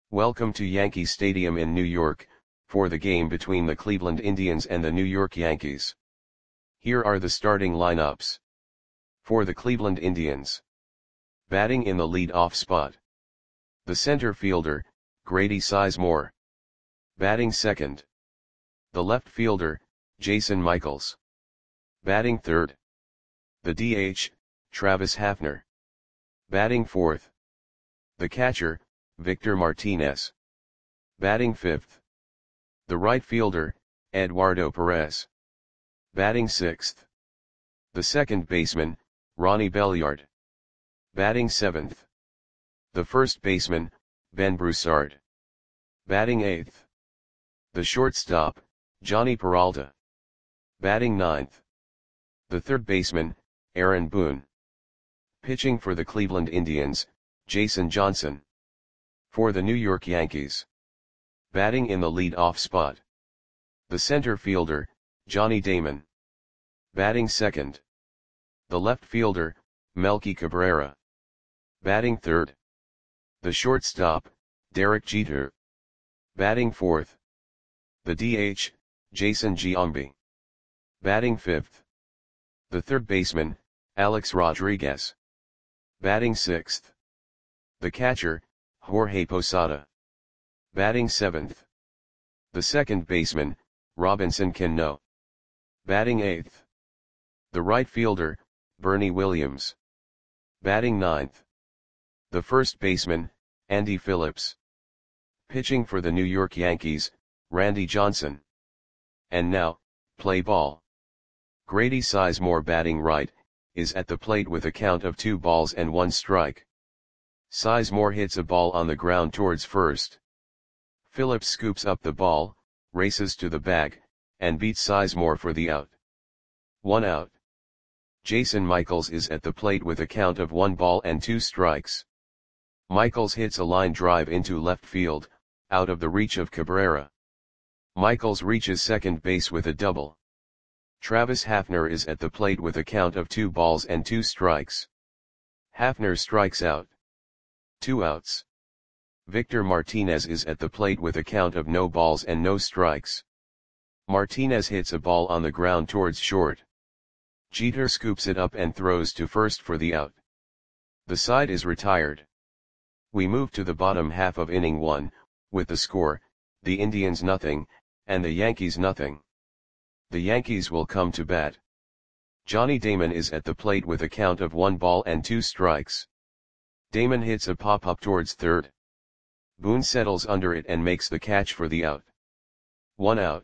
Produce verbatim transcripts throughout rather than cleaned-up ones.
Welcome to Yankee Stadium in New York, for the game between the Cleveland Indians and the New York Yankees. Here are the starting lineups. For the Cleveland Indians. Batting in the lead-off spot. The center fielder, Grady Sizemore. Batting second. The left fielder, Jason Michaels. Batting third. The D H, Travis Hafner. Batting fourth. The catcher, Victor Martinez. Batting fifth. The right fielder, Eduardo Perez. Batting sixth. The second baseman, Ronnie Belliard. Batting seventh. The first baseman, Ben Broussard. Batting eighth. The shortstop, Jhonny Peralta. Batting ninth. The third baseman, Aaron Boone. Pitching for the Cleveland Indians, Jason Johnson. For the New York Yankees. Batting in the lead-off spot. The center fielder, Johnny Damon. Batting second. The left fielder, Melky Cabrera. Batting third. The shortstop, Derek Jeter. Batting fourth. The D H, Jason Giambi. Batting fifth. The third baseman, Alex Rodriguez. Batting sixth. The catcher, Jorge Posada. Batting seventh. The second baseman, Robinson Cano. Batting eighth. The right fielder, Bernie Williams. Batting ninth. The first baseman, Andy Phillips. Pitching for the New York Yankees, Randy Johnson. And now, play ball. Grady Sizemore, batting right, is at the plate with a count of two balls and one strike. Sizemore hits a ball on the ground towards first. Phillips scoops up the ball, races to the bag, and beats Sizemore for the out. One out. Jason Michaels is at the plate with a count of one ball and two strikes. Michaels hits a line drive into left field, out of the reach of Cabrera. Michaels reaches second base with a double. Travis Hafner is at the plate with a count of two balls and two strikes. Hafner strikes out. Two outs. Victor Martinez is at the plate with a count of no balls and no strikes. Martinez hits a ball on the ground towards short. Jeter scoops it up and throws to first for the out. The side is retired. We move to the bottom half of inning one, with the score, the Indians nothing, and the Yankees nothing. The Yankees will come to bat. Johnny Damon is at the plate with a count of one ball and two strikes. Damon hits a pop-up towards third. Boone settles under it and makes the catch for the out. One out.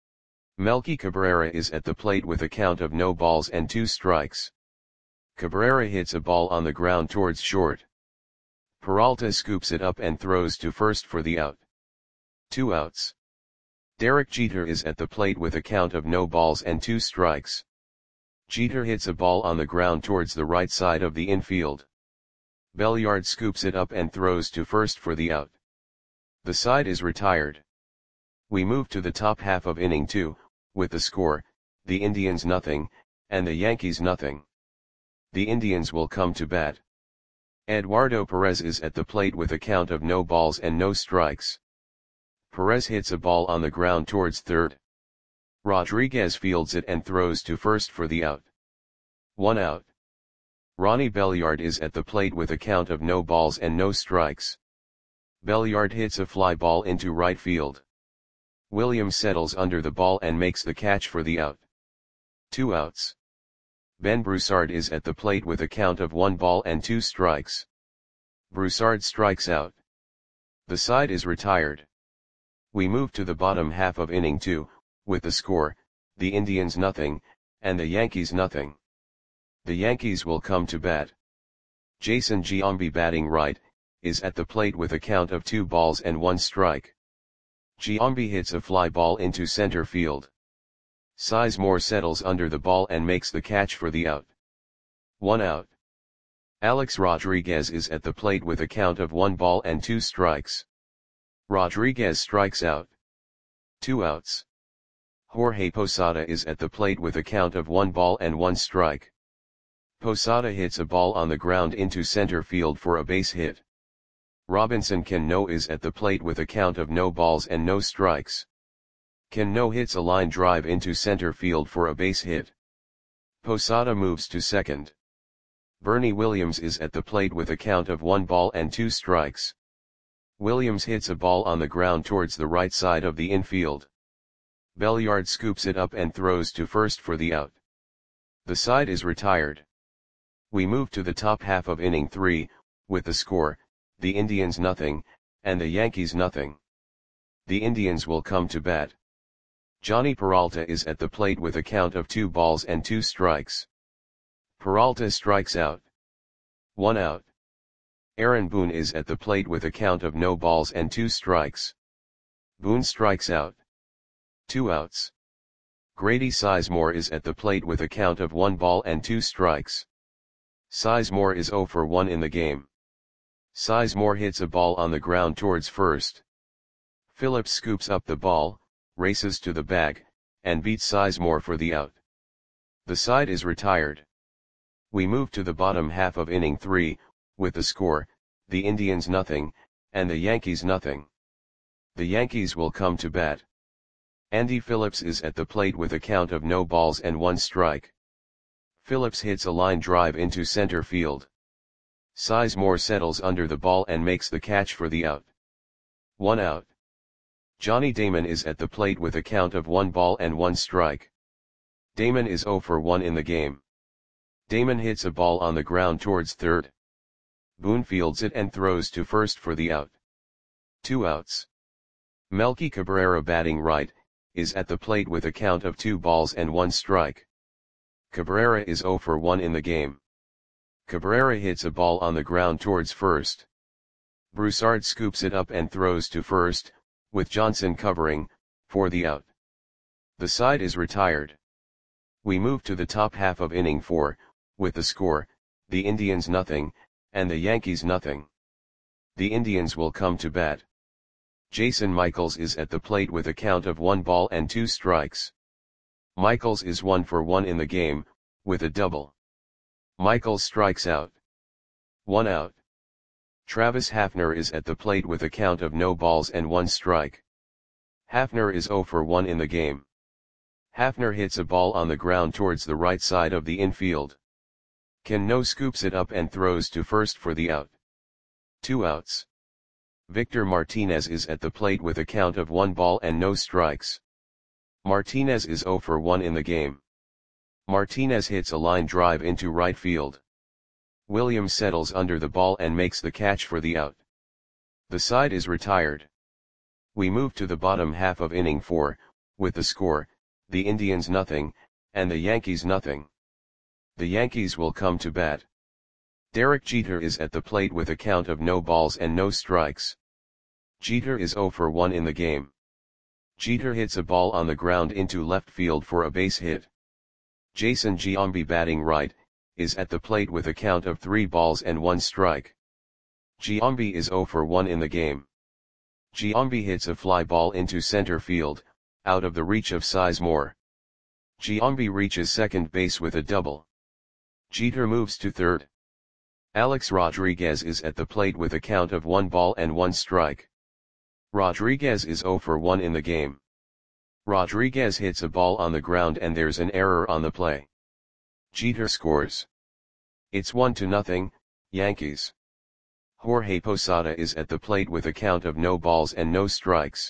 Melky Cabrera is at the plate with a count of no balls and two strikes. Cabrera hits a ball on the ground towards short. Peralta scoops it up and throws to first for the out. Two outs. Derek Jeter is at the plate with a count of no balls and two strikes. Jeter hits a ball on the ground towards the right side of the infield. Belliard scoops it up and throws to first for the out. The side is retired. We move to the top half of inning two, with the score, the Indians nothing, and the Yankees nothing. The Indians will come to bat. Eduardo Perez is at the plate with a count of no balls and no strikes. Perez hits a ball on the ground towards third. Rodriguez fields it and throws to first for the out. One out. Ronnie Belliard is at the plate with a count of no balls and no strikes. Belliard hits a fly ball into right field. Williams settles under the ball and makes the catch for the out. Two outs. Ben Broussard is at the plate with a count of one ball and two strikes. Broussard strikes out. The side is retired. We move to the bottom half of inning two, with the score, the Indians nothing, and the Yankees nothing. The Yankees will come to bat. Jason Giambi, batting right, is at the plate with a count of two balls and one strike. Giambi hits a fly ball into center field. Sizemore settles under the ball and makes the catch for the out. One out. Alex Rodriguez is at the plate with a count of one ball and two strikes. Rodriguez strikes out. Two outs. Jorge Posada is at the plate with a count of one ball and one strike. Posada hits a ball on the ground into center field for a base hit. Robinson Cano is at the plate with a count of no balls and no strikes. Cano hits a line drive into center field for a base hit. Posada moves to second. Bernie Williams is at the plate with a count of one ball and two strikes. Williams hits a ball on the ground towards the right side of the infield. Belliard scoops it up and throws to first for the out. The side is retired. We move to the top half of inning three, with the score, the Indians nothing, and the Yankees nothing. The Indians will come to bat. Johnny Peralta is at the plate with a count of two balls and two strikes. Peralta strikes out. One out. Aaron Boone is at the plate with a count of no balls and two strikes. Boone strikes out. Two outs. Grady Sizemore is at the plate with a count of one ball and two strikes. Sizemore is oh for one in the game. Sizemore hits a ball on the ground towards first. Phillips scoops up the ball, races to the bag, and beats Sizemore for the out. The side is retired. We move to the bottom half of inning three, with the score, the Indians nothing, and the Yankees nothing. The Yankees will come to bat. Andy Phillips is at the plate with a count of no balls and one strike. Phillips hits a line drive into center field. Sizemore settles under the ball and makes the catch for the out. One out. Johnny Damon is at the plate with a count of one ball and one strike. Damon is oh for one in the game. Damon hits a ball on the ground towards third. Boone fields it and throws to first for the out. Two outs. Melky Cabrera, batting right, is at the plate with a count of two balls and one strike. Cabrera is oh for one in the game. Cabrera hits a ball on the ground towards first. Broussard scoops it up and throws to first, with Johnson covering, for the out. The side is retired. We move to the top half of inning four, with the score, the Indians nothing, and the Yankees nothing. The Indians will come to bat. Jason Michaels is at the plate with a count of one ball and two strikes. Michaels is one for one in the game, with a double. Michaels strikes out. One out. Travis Hafner is at the plate with a count of no balls and one strike. Hafner is oh for one in the game. Hafner hits a ball on the ground towards the right side of the infield. Cano scoops it up and throws to first for the out. Two outs. Victor Martinez is at the plate with a count of one ball and no strikes. Martinez is oh for one in the game. Martinez hits a line drive into right field. Williams settles under the ball and makes the catch for the out. The side is retired. We move to the bottom half of inning four, with the score, the Indians nothing, and the Yankees nothing. The Yankees will come to bat. Derek Jeter is at the plate with a count of no balls and no strikes. Jeter is oh for one in the game. Jeter hits a ball on the ground into left field for a base hit. Jason Giambi, batting right, is at the plate with a count of three balls and one strike. Giambi is oh for one in the game. Giambi hits a fly ball into center field, out of the reach of Sizemore. Giambi reaches second base with a double. Jeter moves to third. Alex Rodriguez is at the plate with a count of one ball and one strike. Rodriguez is oh for one in the game. Rodriguez hits a ball on the ground and there's an error on the play. Jeter scores. It's one to nothing, Yankees. Jorge Posada is at the plate with a count of no balls and no strikes.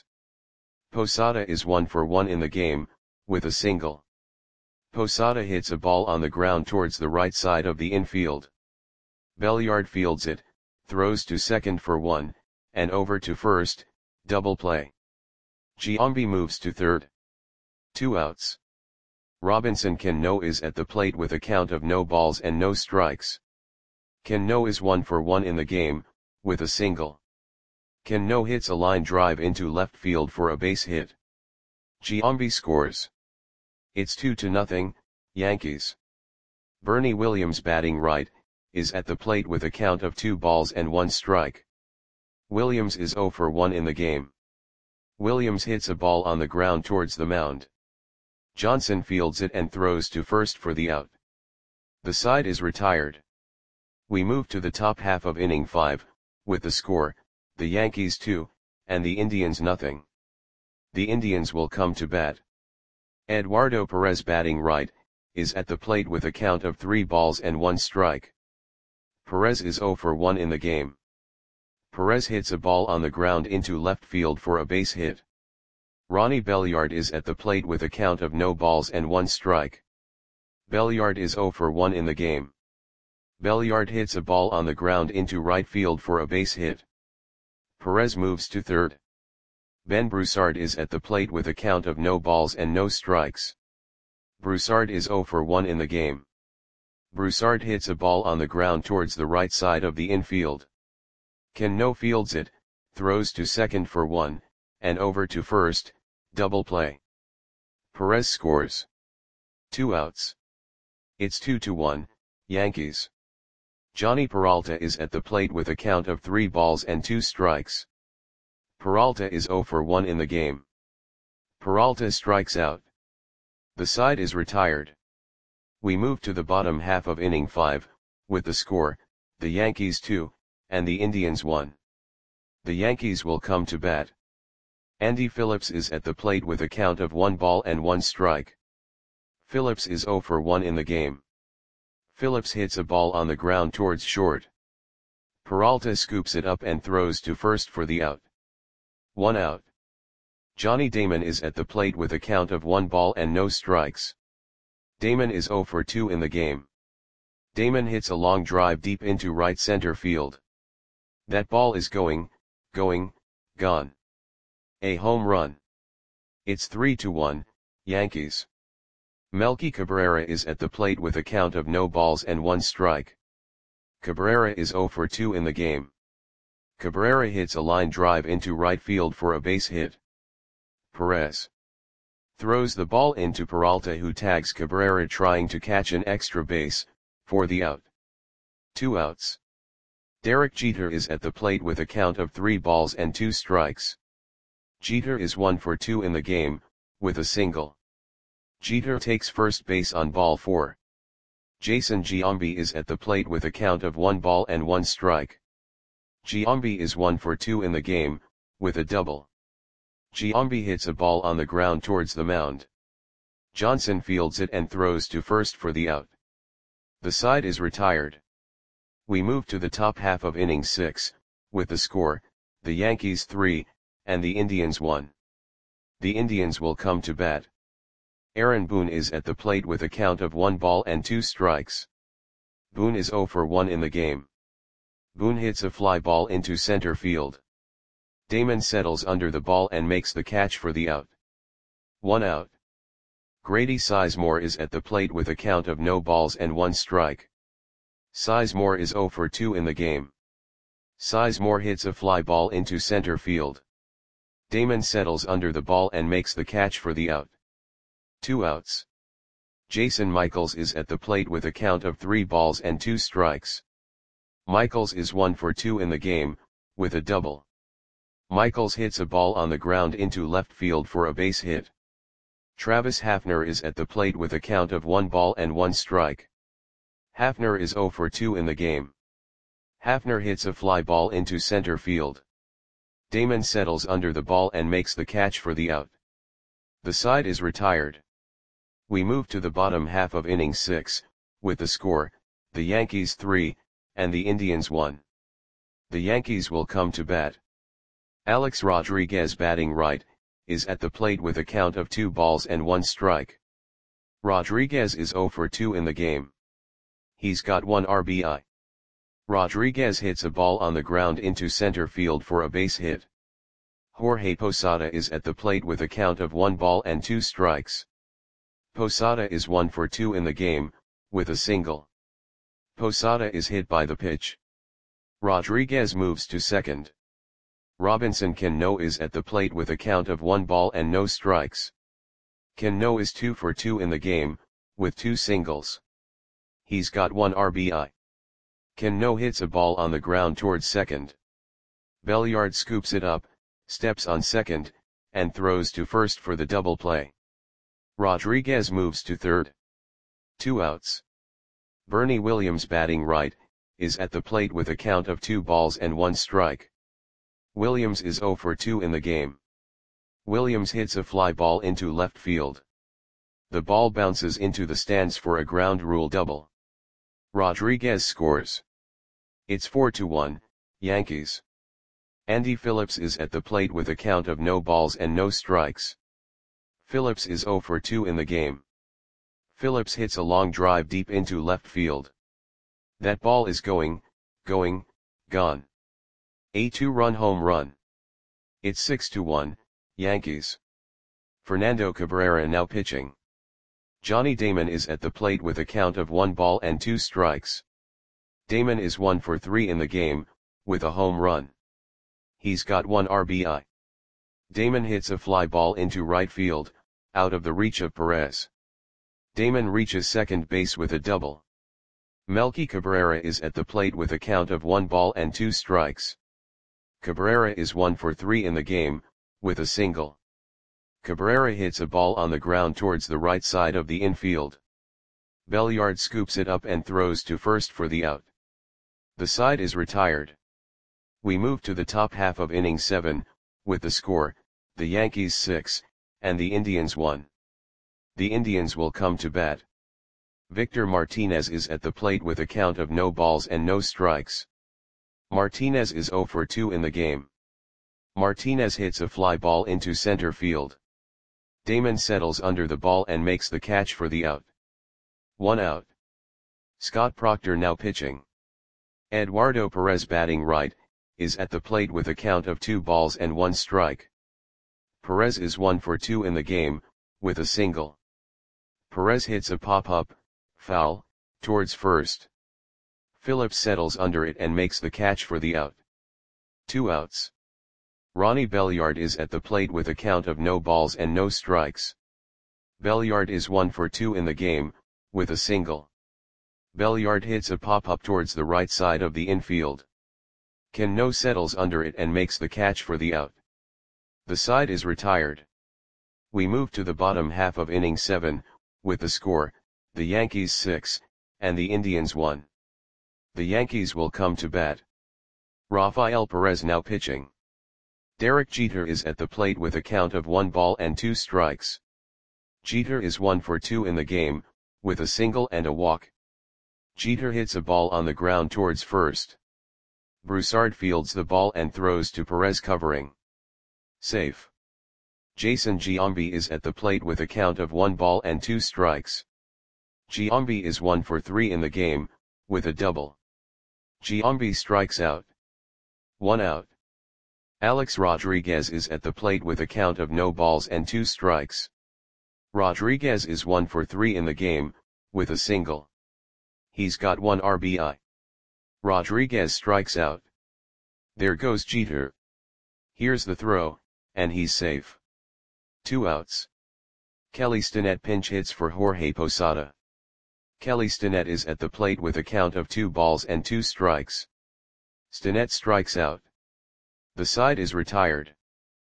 Posada is one for one in the game, with a single. Posada hits a ball on the ground towards the right side of the infield. Belliard fields it, throws to second for one, and over to first, double play. Giambi moves to third. Two outs. Robinson Cano is at the plate with a count of no balls and no strikes. Cano is one for one in the game, with a single. Cano hits a line drive into left field for a base hit. Giambi scores. It's two to nothing, Yankees. Bernie Williams, batting right, is at the plate with a count of two balls and one strike. Williams is oh for one in the game. Williams hits a ball on the ground towards the mound. Johnson fields it and throws to first for the out. The side is retired. We move to the top half of inning five, with the score, the Yankees two, and the Indians nothing. The Indians will come to bat. Eduardo Perez batting right, is at the plate with a count of three balls and one strike. Perez is zero for one in the game. Perez hits a ball on the ground into left field for a base hit. Ronnie Belliard is at the plate with a count of no balls and one strike. Belliard is zero for one in the game. Belliard hits a ball on the ground into right field for a base hit. Perez moves to third. Ben Broussard is at the plate with a count of no balls and no strikes. Broussard is zero for one in the game. Broussard hits a ball on the ground towards the right side of the infield. Cano fields it, throws to second for one, and over to first, double play. Perez scores. Two outs. It's two to one, Yankees. Johnny Peralta is at the plate with a count of three balls and two strikes. Peralta is zero for one in the game. Peralta strikes out. The side is retired. We move to the bottom half of inning five, with the score, the Yankees two, and the Indians one. The Yankees will come to bat. Andy Phillips is at the plate with a count of one ball and one strike. Phillips is zero for one in the game. Phillips hits a ball on the ground towards short. Peralta scoops it up and throws to first for the out. One out. Johnny Damon is at the plate with a count of one ball and no strikes. Damon is zero for two in the game. Damon hits a long drive deep into right center field. That ball is going, going, gone. A home run. It's three to one, Yankees. Melky Cabrera is at the plate with a count of no balls and one strike. Cabrera is zero for two in the game. Cabrera hits a line drive into right field for a base hit. Perez throws the ball into Peralta, who tags Cabrera trying to catch an extra base, for the out. Two outs. Derek Jeter is at the plate with a count of three balls and two strikes. Jeter is one for two in the game, with a single. Jeter takes first base on ball four. Jason Giambi is at the plate with a count of one ball and one strike. Giambi is one for two in the game, with a double. Giambi hits a ball on the ground towards the mound. Johnson fields it and throws to first for the out. The side is retired. We move to the top half of inning six, with the score, the Yankees three, and the Indians one. The Indians will come to bat. Aaron Boone is at the plate with a count of one ball and two strikes. Boone is zero for one in the game. Boone hits a fly ball into center field. Damon settles under the ball and makes the catch for the out. One out. Grady Sizemore is at the plate with a count of no balls and one strike. Sizemore is zero for two in the game. Sizemore hits a fly ball into center field. Damon settles under the ball and makes the catch for the out. Two outs. Jason Michaels is at the plate with a count of three balls and two strikes. Michaels is one for two in the game, with a double. Michaels hits a ball on the ground into left field for a base hit. Travis Hafner is at the plate with a count of one ball and one strike. Hafner is zero for two in the game. Hafner hits a fly ball into center field. Damon settles under the ball and makes the catch for the out. The side is retired. We move to the bottom half of inning six, with the score, the Yankees three, and the Indians one. The Yankees will come to bat. Alex Rodriguez batting right, is at the plate with a count of two balls and one strike. Rodriguez is zero for two in the game. He's got one R B I. Rodriguez hits a ball on the ground into center field for a base hit. Jorge Posada is at the plate with a count of one ball and two strikes. Posada is one for two in the game, with a single. Posada is hit by the pitch. Rodriguez moves to second. Robinson Cano is at the plate with a count of one ball and no strikes. Cano is two for two in the game, with two singles. He's got one R B I. Cano hits a ball on the ground towards second. Belliard scoops it up, steps on second, and throws to first for the double play. Rodriguez moves to third. Two outs. Bernie Williams batting right, is at the plate with a count of two balls and one strike. Williams is zero for two in the game. Williams hits a fly ball into left field. The ball bounces into the stands for a ground rule double. Rodriguez scores. It's four to one, Yankees. Andy Phillips is at the plate with a count of no balls and no strikes. Phillips is zero for two in the game. Phillips hits a long drive deep into left field. That ball is going, going, gone. A two-run home run. It's six to one, Yankees. Fernando Cabrera now pitching. Johnny Damon is at the plate with a count of one ball and two strikes. Damon is one for three in the game, with a home run. He's got one R B I. Damon hits a fly ball into right field, out of the reach of Perez. Damon reaches second base with a double. Melky Cabrera is at the plate with a count of one ball and two strikes. Cabrera is one for three in the game, with a single. Cabrera hits a ball on the ground towards the right side of the infield. Belliard scoops it up and throws to first for the out. The side is retired. We move to the top half of inning seven, with the score, the Yankees six, and the Indians one. The Indians will come to bat. Victor Martinez is at the plate with a count of no balls and no strikes. Martinez is zero for two in the game. Martinez hits a fly ball into center field. Damon settles under the ball and makes the catch for the out. One out. Scott Proctor now pitching. Eduardo Perez batting right, is at the plate with a count of two balls and one strike. Perez is one for two in the game, with a single. Perez hits a pop-up, foul, towards first. Phillips settles under it and makes the catch for the out. Two outs. Ronnie Belliard is at the plate with a count of no balls and no strikes. Belliard is one for two in the game, with a single. Belliard hits a pop-up towards the right side of the infield. Cano settles under it and makes the catch for the out. The side is retired. We move to the bottom half of inning seven, with the score, the Yankees six, and the Indians one. The Yankees will come to bat. Rafael Perez now pitching. Derek Jeter is at the plate with a count of one ball and two strikes. Jeter is one for two in the game, with a single and a walk. Jeter hits a ball on the ground towards first. Broussard fields the ball and throws to Perez covering. Safe. Jason Giambi is at the plate with a count of one ball and two strikes. Giambi is one for three in the game, with a double. Giambi strikes out. One out. Alex Rodriguez is at the plate with a count of no balls and two strikes. Rodriguez is one for three in the game, with a single. He's got one R B I. Rodriguez strikes out. There goes Jeter. Here's the throw, and he's safe. Two outs. Kelly Stinnett pinch hits for Jorge Posada. Kelly Stinnett is at the plate with a count of two balls and two strikes. Stinnett strikes out. The side is retired.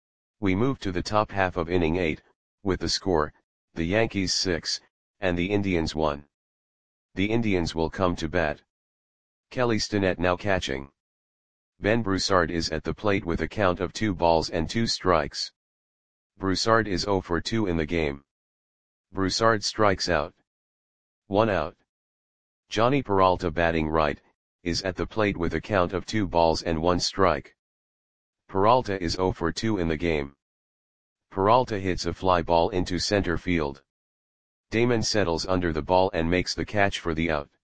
We move to the top half of inning eight, with the score, the Yankees six, and the Indians one. The Indians will come to bat. Kelly Stinnett now catching. Ben Broussard is at the plate with a count of two balls and two strikes. Broussard is zero for two in the game. Broussard strikes out. One out. Johnny Peralta batting right, is at the plate with a count of two balls and one strike. Peralta is zero for two in the game. Peralta hits a fly ball into center field. Damon settles under the ball and makes the catch for the out.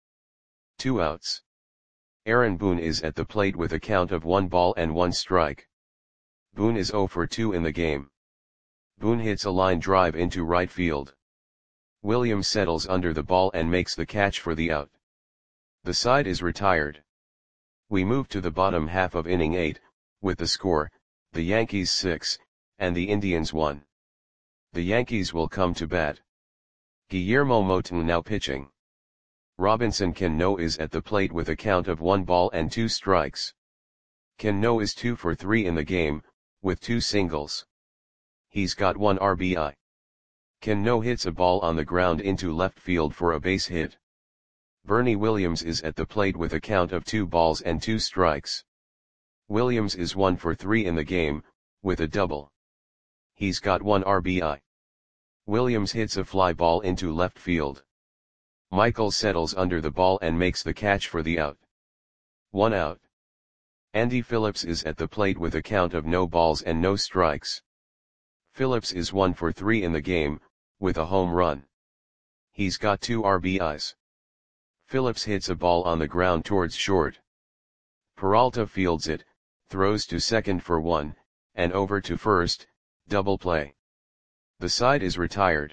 Two outs. Aaron Boone is at the plate with a count of one ball and one strike. Boone is zero for two in the game. Boone hits a line drive into right field. Williams settles under the ball and makes the catch for the out. The side is retired. We move to the bottom half of inning eight, with the score, the Yankees six, and the Indians one. The Yankees will come to bat. Guillermo Moton now pitching. Robinson Cano is at the plate with a count of one ball and two strikes. Cano is two for three in the game, with two singles. He's got one R B I. Cano hits a ball on the ground into left field for a base hit. Bernie Williams is at the plate with a count of two balls and two strikes. Williams is one for three in the game, with a double. He's got one R B I. Williams hits a fly ball into left field. Michaels settles under the ball and makes the catch for the out. One out. Andy Phillips is at the plate with a count of no balls and no strikes. Phillips is one for three in the game, with a home run. He's got two R B Is. Phillips hits a ball on the ground towards short. Peralta fields it, throws to second for one, and over to first, double play. The side is retired.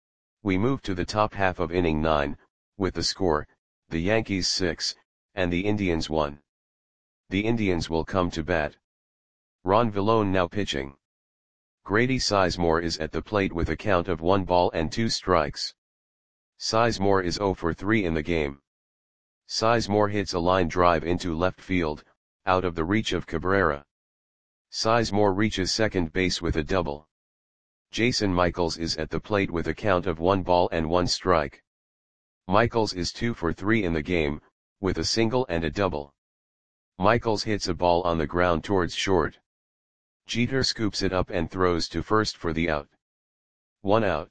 We move to the top half of inning nine, with the score, the Yankees six, and the Indians one. The Indians will come to bat. Ron Villone now pitching. Grady Sizemore is at the plate with a count of one ball and two strikes. Sizemore is zero for three in the game. Sizemore hits a line drive into left field, out of the reach of Cabrera. Sizemore reaches second base with a double. Jason Michaels is at the plate with a count of one ball and one strike. Michaels is two for three in the game, with a single and a double. Michaels hits a ball on the ground towards short. Jeter scoops it up and throws to first for the out. One out.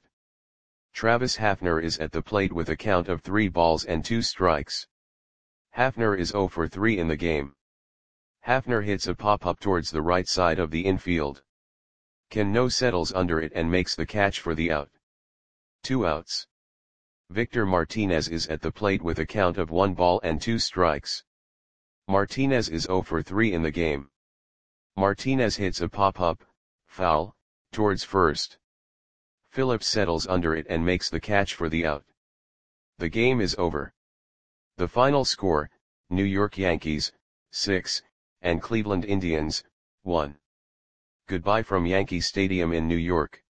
Travis Hafner is at the plate with a count of three balls and two strikes. Hafner is zero for three in the game. Hafner hits a pop-up towards the right side of the infield. Cano settles under it and makes the catch for the out. Two outs. Victor Martinez is at the plate with a count of one ball and two strikes. Martinez is zero for three in the game. Martinez hits a pop-up, foul, towards first. Phillips settles under it and makes the catch for the out. The game is over. The final score, New York Yankees, six, and Cleveland Indians, one. Goodbye from Yankee Stadium in New York.